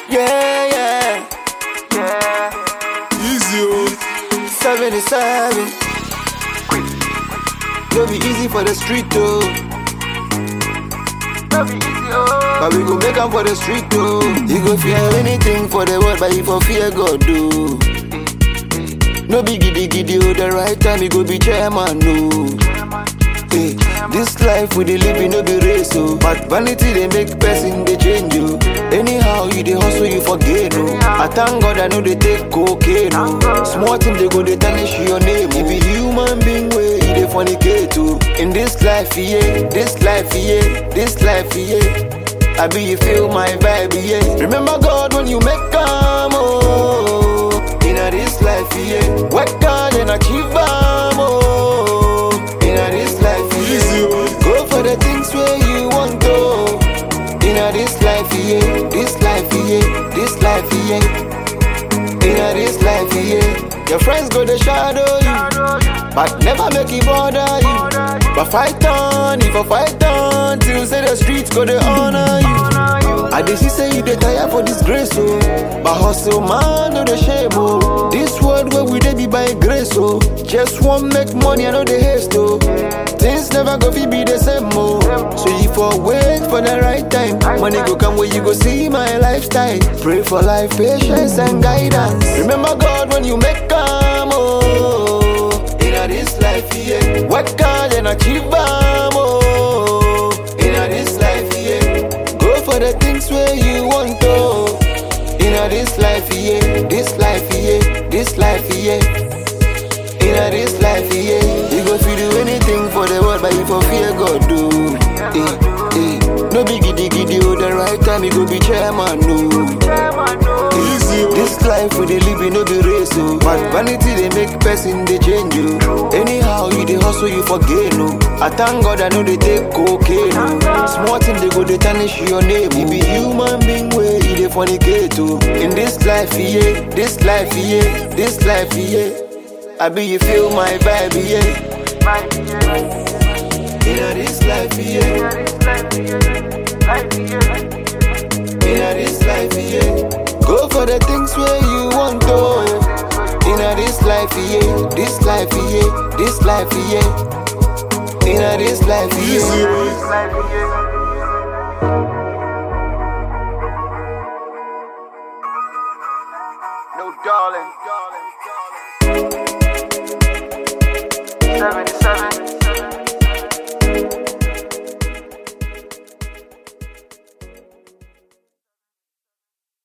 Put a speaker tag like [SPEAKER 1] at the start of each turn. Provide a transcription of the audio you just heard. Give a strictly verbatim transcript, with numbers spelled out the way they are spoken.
[SPEAKER 1] Yeah, yeah,
[SPEAKER 2] Yeah. Easy, oh.
[SPEAKER 1] seventy-seven. No be easy for the street, though.
[SPEAKER 2] No be easy, oh.
[SPEAKER 1] But we go make 'em for the street, though. You go fear anything for the world, but you for fear God, do. No be giddy giddy, oh, the right time you go be chairman, no. Hey, this life we dey live, no be race, oh. But vanity they make person they change you. Anyhow you dey hustle, you forget, no. I thank God I know they take cocaine, no. Small thing they go they tarnish your name. You be human being way, you dey fornicate, too. In this life, yeah, this life, yeah, this life, yeah. I be you feel my vibe, yeah. Remember God when you make come, oh. Inna this life, yeah. Work hard and achieve, oh. Inna this life, yeah. Go for the things where you want to. Inna this life, yeah. This life, yeah. This life, yeah. Inna this life, yeah. Your friends go to shadow you, but never make it bother you. But fight on, if I fight on, till say the streets go to honor you. I dey see say you dey tire for this grace, oh. But hustle man, no the shame, oh. This world where we dey be by grace, oh. Just want make money, I know the haste, oh. Things never go fi be the same, oh. So you for wait for the right time. Money go come where you go see my lifestyle. Pray for life, patience and guidance. Remember God when you make come, oh. Inna this life, yeah. Work hard and achieve, oh. Inna this life, yeah. Go for the things where you want to. Inna this life, yeah. This life, yeah. This life, yeah. Inna this life, yeah. You go fi do anything for the world, but you for fear God, do. Eh, eh. No be giddy giddy, oh. The right time you go be chairman, no.
[SPEAKER 2] Easy, oh.
[SPEAKER 1] This life we dey live, no be race, oh. But vanity they make person they change you. Anyhow you dey hustle, you forget, no. I thank God I know they take cocaine, no. Small thing they go they tarnish your name. You be human being way, you dey fornicate, oh. In this life, yeah, this life, yeah, this life, yeah. I be you feel my vibe, yeah. Inna this life, yeah. Inna this life, yeah. Go for the things where you want to. Inna this life, yeah. This life, yeah. This life, yeah. Inna this life,
[SPEAKER 2] Easy,
[SPEAKER 1] yeah.
[SPEAKER 2] oh.
[SPEAKER 1] No darling, darling, darling.
[SPEAKER 2] Seven